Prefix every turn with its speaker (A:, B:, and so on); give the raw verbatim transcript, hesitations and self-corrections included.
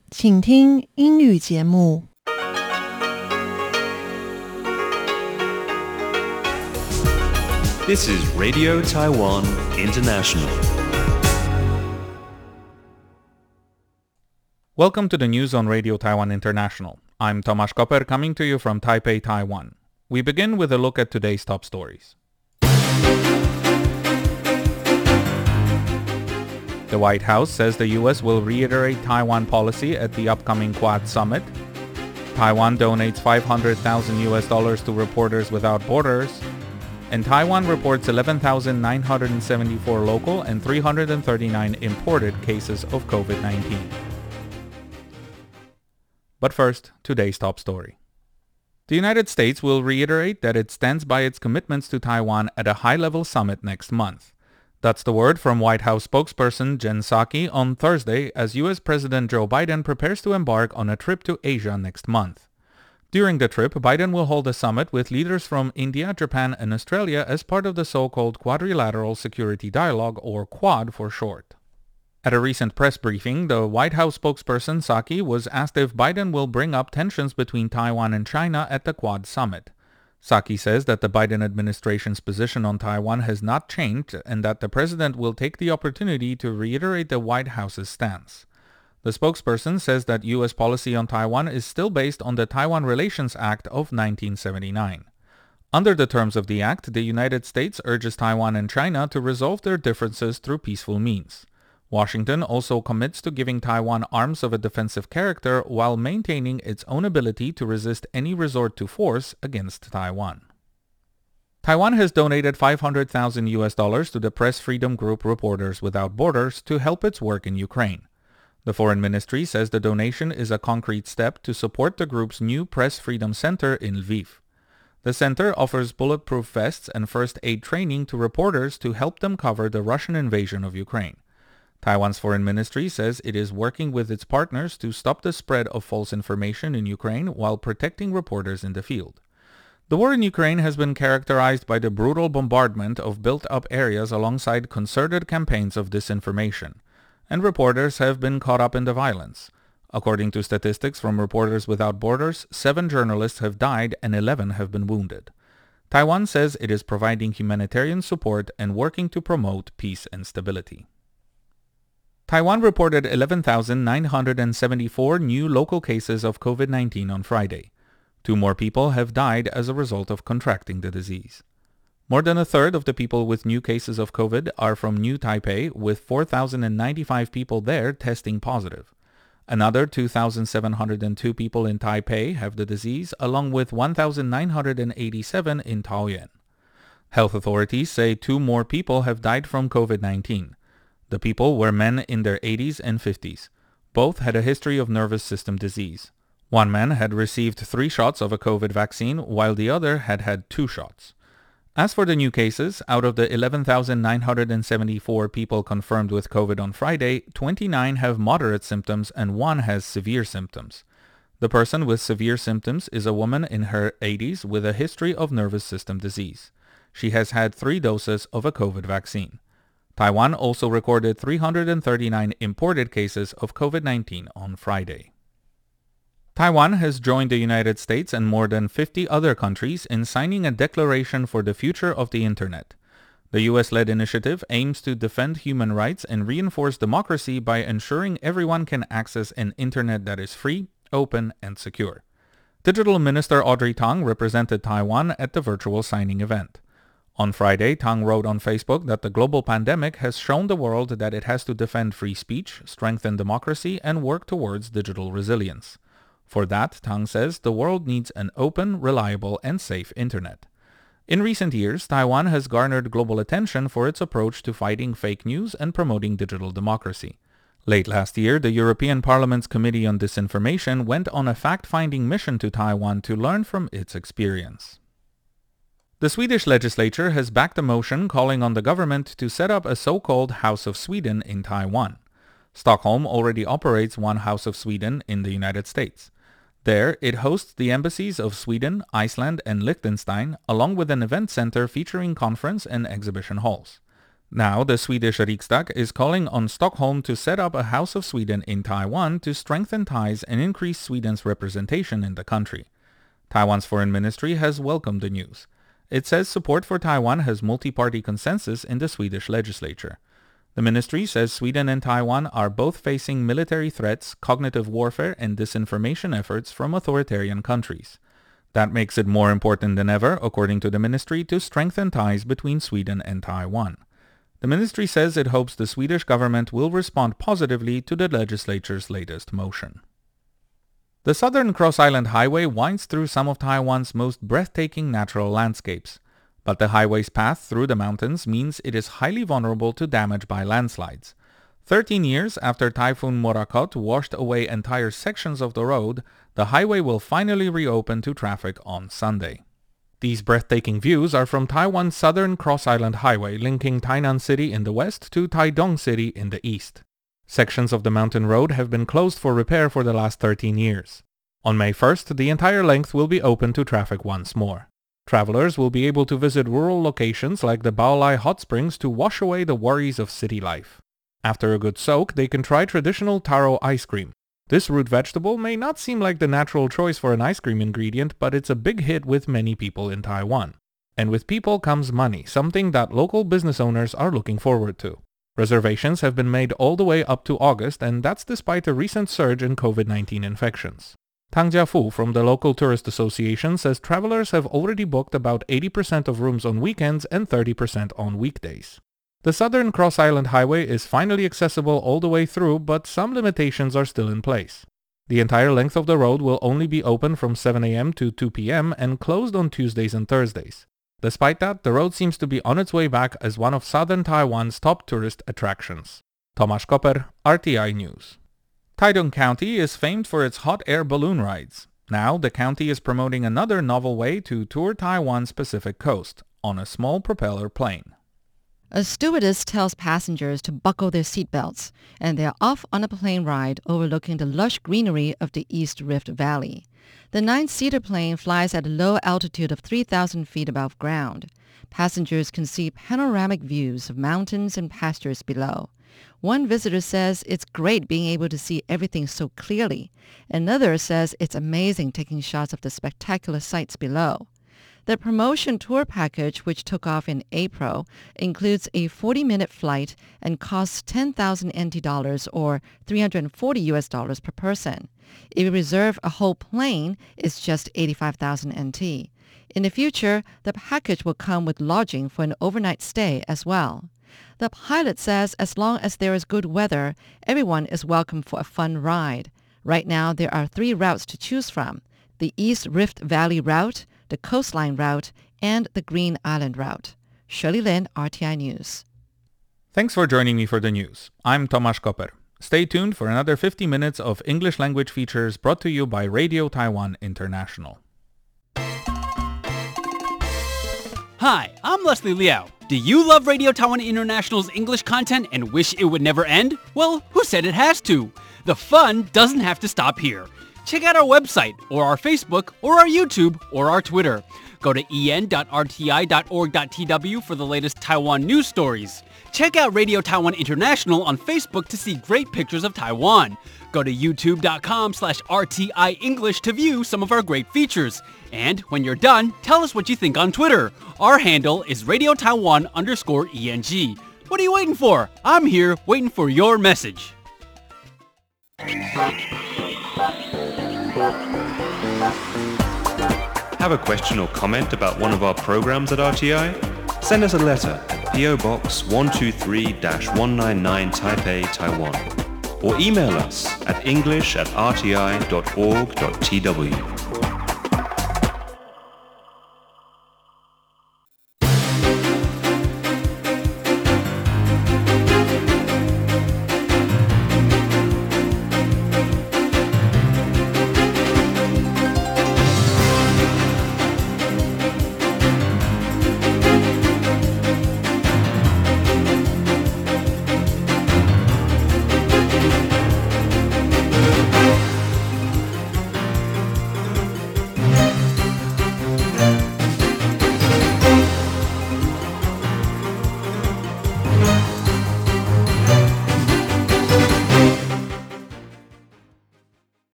A: 请听英语节目。
B: This is Radio Taiwan International.
C: Welcome to the news on Radio Taiwan International. I'm Tomasz Koper coming to you from Taipei, Taiwan. We begin with a look at today's top stories. The White House says the U S will reiterate Taiwan policy at the upcoming Quad Summit. Taiwan donates five hundred thousand U S dollars to Reporters Without Borders. And Taiwan reports eleven thousand nine hundred seventy-four local and three hundred thirty-nine imported cases of covid nineteen. But first, today's top story. The United States will reiterate that it stands by its commitments to Taiwan at a high-level summit next month. That's the word from White House spokesperson Jen Psaki on Thursday as U S President Joe Biden prepares to embark on a trip to Asia next month. During the trip, Biden will hold a summit with leaders from India, Japan, and Australia as part of the so-called Quadrilateral Security Dialogue, or QUAD for short. At a recent press briefing, the White House spokesperson Psaki was asked if Biden will bring up tensions between Taiwan and China at the QUAD summit. Psaki says that the Biden administration's position on Taiwan has not changed and that the president will take the opportunity to reiterate the White House's stance. The spokesperson says that U S policy on Taiwan is still based on the Taiwan Relations Act of nineteen seventy-nine. Under the terms of the act, the United States urges Taiwan and China to resolve their differences through peaceful means. Washington also commits to giving Taiwan arms of a defensive character while maintaining its own ability to resist any resort to force against Taiwan. Taiwan has donated five hundred thousand U S dollars to the press freedom group Reporters Without Borders to help its work in Ukraine. The Foreign Ministry says the donation is a concrete step to support the group's new Press Freedom Center in Lviv. The center offers bulletproof vests and first aid training to reporters to help them cover the Russian invasion of Ukraine. Taiwan's Foreign Ministry says it is working with its partners to stop the spread of false information in Ukraine while protecting reporters in the field. The war in Ukraine has been characterized by the brutal bombardment of built-up areas alongside concerted campaigns of disinformation, and reporters have been caught up in the violence. According to statistics from Reporters Without Borders, seven journalists have died and eleven have been wounded. Taiwan says it is providing humanitarian support and working to promote peace and stability. Taiwan reported eleven thousand nine hundred seventy-four new local cases of covid nineteen on Friday. Two more people have died as a result of contracting the disease. More than a third of the people with new cases of COVID are from New Taipei, with four thousand ninety-five people there testing positive. Another two thousand seven hundred two people in Taipei have the disease, along with one thousand nine hundred eighty-seven in Taoyuan. Health authorities say two more people have died from covid nineteen. The people were men in their eighties and fifties. Both had a history of nervous system disease. One man had received three shots of a COVID vaccine, while the other had had two shots. As for the new cases, out of the eleven thousand nine hundred seventy-four people confirmed with COVID on Friday, twenty-nine have moderate symptoms and one has severe symptoms. The person with severe symptoms is a woman in her eighties with a history of nervous system disease. She has had three doses of a COVID vaccine. Taiwan also recorded three hundred thirty-nine imported cases of covid nineteen on Friday. Taiwan has joined the United States and more than fifty other countries in signing a declaration for the future of the Internet. The U S-led initiative aims to defend human rights and reinforce democracy by ensuring everyone can access an Internet that is free, open, and secure. Digital Minister Audrey Tang represented Taiwan at the virtual signing event. On Friday, Tang wrote on Facebook that the global pandemic has shown the world that it has to defend free speech, strengthen democracy, and work towards digital resilience. For that, Tang says, the world needs an open, reliable, and safe internet. In recent years, Taiwan has garnered global attention for its approach to fighting fake news and promoting digital democracy. Late last year, the European Parliament's Committee on Disinformation went on a fact-finding mission to Taiwan to learn from its experience. The Swedish legislature has backed a motion calling on the government to set up a so-called House of Sweden in Taiwan. Stockholm already operates one House of Sweden in the United States. There, it hosts the embassies of Sweden, Iceland, and Liechtenstein, along with an event center featuring conference and exhibition halls. Now, the Swedish Riksdag is calling on Stockholm to set up a House of Sweden in Taiwan to strengthen ties and increase Sweden's representation in the country. Taiwan's foreign ministry has welcomed the news. It says support for Taiwan has multi-party consensus in the Swedish legislature. The ministry says Sweden and Taiwan are both facing military threats, cognitive warfare, and disinformation efforts from authoritarian countries. That makes it more important than ever, according to the ministry, to strengthen ties between Sweden and Taiwan. The ministry says it hopes the Swedish government will respond positively to the legislature's latest motion. The Southern Cross Island Highway winds through some of Taiwan's most breathtaking natural landscapes, but the highway's path through the mountains means it is highly vulnerable to damage by landslides. Thirteen years after Typhoon Morakot washed away entire sections of the road, the highway will finally reopen to traffic on Sunday. These breathtaking views are from Taiwan's Southern Cross Island Highway linking Tainan City in the west to Taidong City in the east. Sections of the mountain road have been closed for repair for the last thirteen years. On May first, the entire length will be open to traffic once more. Travelers will be able to visit rural locations like the Baolai Hot Springs to wash away the worries of city life. After a good soak, they can try traditional taro ice cream. This root vegetable may not seem like the natural choice for an ice cream ingredient, but it's a big hit with many people in Taiwan. And with people comes money, something that local business owners are looking forward to. Reservations have been made all the way up to August, and that's despite a recent surge in COVID nineteen infections. Tang Jiafu from the local tourist association says travelers have already booked about eighty percent of rooms on weekends and thirty percent on weekdays. The Southern Cross Island Highway is finally accessible all the way through, but some limitations are still in place. The entire length of the road will only be open from seven a.m. to two p.m. and closed on Tuesdays and Thursdays. Despite that, the road seems to be on its way back as one of southern Taiwan's top tourist attractions. Tomasz Koper, R T I News. Taidong County is famed for its hot air balloon rides. Now, the county is promoting another novel way to tour Taiwan's Pacific coast, on a small propeller plane.
D: A stewardess tells passengers to buckle their seatbelts, and they are off on a plane ride overlooking the lush greenery of the East Rift Valley. The nine-seater plane flies at a low altitude of three thousand feet above ground. Passengers can see panoramic views of mountains and pastures below. One visitor says it's great being able to see everything so clearly. Another says it's amazing taking shots of the spectacular sights below. The promotion tour package, which took off in April, includes a forty-minute flight and costs ten thousand N T dollars or three hundred forty U S dollars per person. If you reserve a whole plane, it's just eighty-five thousand N T. In the future, the package will come with lodging for an overnight stay as well. The pilot says as long as there is good weather, everyone is welcome for a fun ride. Right now, there are three routes to choose from: the East Rift Valley route, the Coastline route, and the Green Island route. Shirley Lin, R T I News.
C: Thanks for joining me for the news. I'm Tomasz Koper. Stay tuned for another fifty minutes of English language features brought to you by Radio Taiwan International.
E: Hi, I'm Leslie Liao. Do you love Radio Taiwan International's English content and wish it would never end? Well, who said it has to? The fun doesn't have to stop here. Check out our website, or our Facebook, or our YouTube, or our Twitter. Go to e n dot r t i dot org dot t w for the latest Taiwan news stories. Check out Radio Taiwan International on Facebook to see great pictures of Taiwan. Go to youtube dot com slash r t i english to view some of our great features. And when you're done, tell us what you think on Twitter. Our handle is Radio Taiwan underscore ENG. What are you waiting for? I'm here waiting for your message.
B: Have a question or comment about one of our programs at R T I? Send us a letter at P O Box one two three dash one nine nine Taipei, Taiwan. Or email us at english at r t i dot org dot t w.